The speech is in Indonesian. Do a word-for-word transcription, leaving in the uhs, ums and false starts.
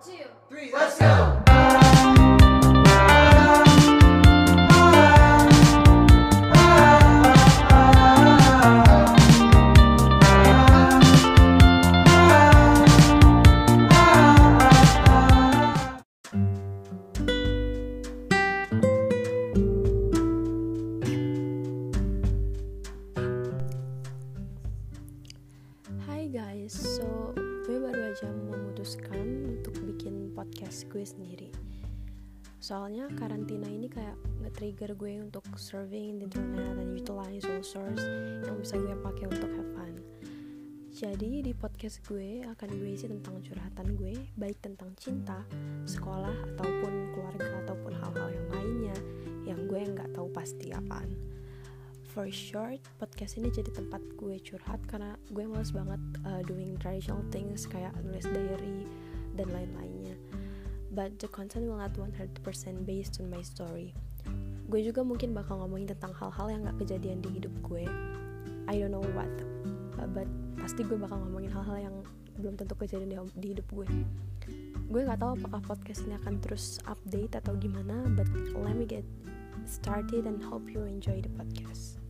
two, three, let's go! Hai guys, so gue baru aja memutuskan untuk bikin podcast gue sendiri. Soalnya karantina ini kayak nge-trigger gue untuk surfing di internet dan utilize all source yang bisa gue pakai untuk have fun. Jadi di podcast gue akan gue isi tentang curhatan gue, baik tentang cinta, sekolah, ataupun keluarga, ataupun hal-hal yang lainnya yang gue nggak tahu pasti apaan. For short, podcast ini jadi tempat gue curhat karena gue males banget uh, doing traditional things kayak nulis diary dan lain-lainnya. But the content will not one hundred percent based on my story. Gue juga mungkin bakal ngomongin tentang hal-hal yang gak kejadian di hidup gue. I don't know what, uh, but pasti gue bakal ngomongin hal-hal yang belum tentu kejadian di, di hidup gue. Gue gak tahu apakah podcast ini akan terus update atau gimana, but let me get started and hope you enjoy the podcast.